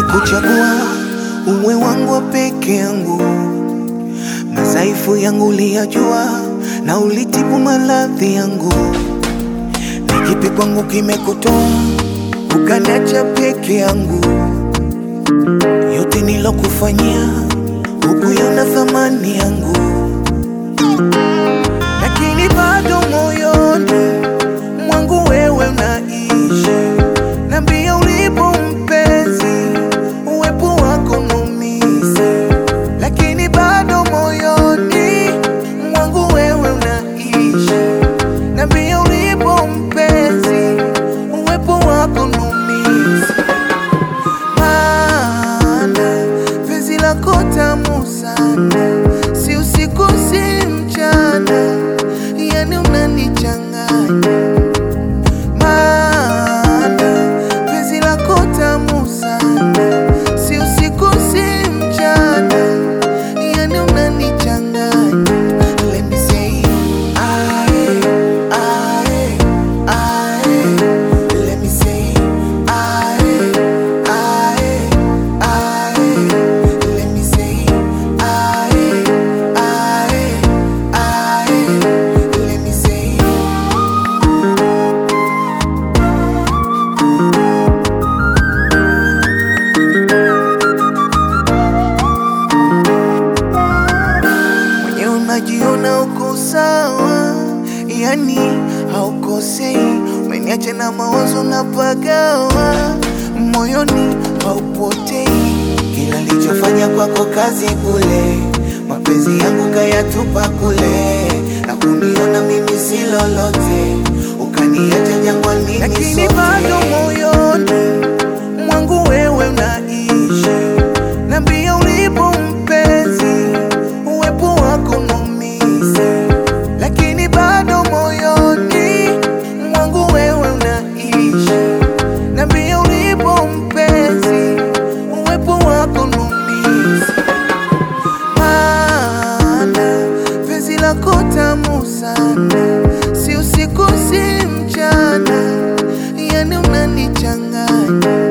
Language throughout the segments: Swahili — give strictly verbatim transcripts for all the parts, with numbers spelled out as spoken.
Nilikuchagua uwe wangu wa peke yangu, madhaifu yangu uliyajua na ulitibu maradhi yangu. Ni kipi kwangu kimekutoa ukaniacha peke yangu? Yote nilokufanyia hukuiona thamani yangu, lakini bado moyoni mwangu wewe unaishi. Niambie ulipo mpenzi, uwepo wako unaumiza, lakini bado moyoni mwangu wewe unaishi. Niambie ulipo mpenzi, uwepo wako unaumiza, maana penzi lako tamu sana, si usiku si mchana, yani unanichanganya. Maana penzi lako tamu sana, si usiku si mchana, yani unanichanganya. Let me say aye, aye, aye. Let me say aye, aye, aye. Let me say aye, aye, aye. Let me say mwenye unajiona uko sawa, yani haukosei. Umeniacha na mawazo na pagawa, moyoni haupotei. Kila nilichofanya kwako kazi bure, mapenzi yangu kayatupa kule, na kuniona mimi si lolote, ukaniacha jangwani, lakini bado moyoni mwangu wewe unaishi. Niambie ulipo mpenzi, uwepo wako unaumiza, lakini bado moyoni mwangu wewe unaishi. Niambie ulipo mpenzi, uwepo wako unaumiza, maana penzi lako tamu sana, si usiku si mchana, yani unanichanganya.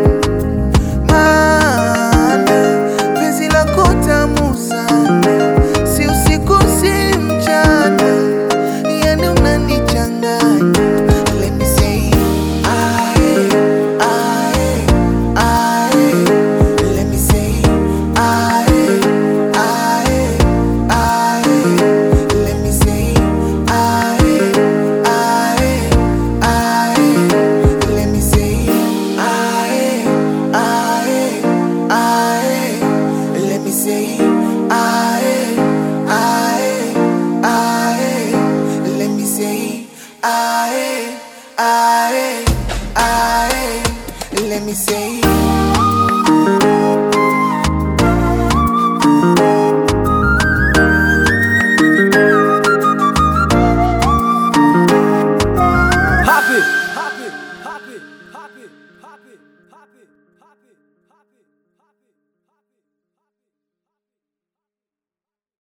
Maana penzi lako tamu sana, si usiku si mchana, yani unanichanganya. Let me say aye, aye, aye. Let me say aye, aye, aye. Let me say aye, aye, aye. Let me say aye, aye, aye. Let me say aye, aye, aye. Let me say aye, aye, aye. Let me say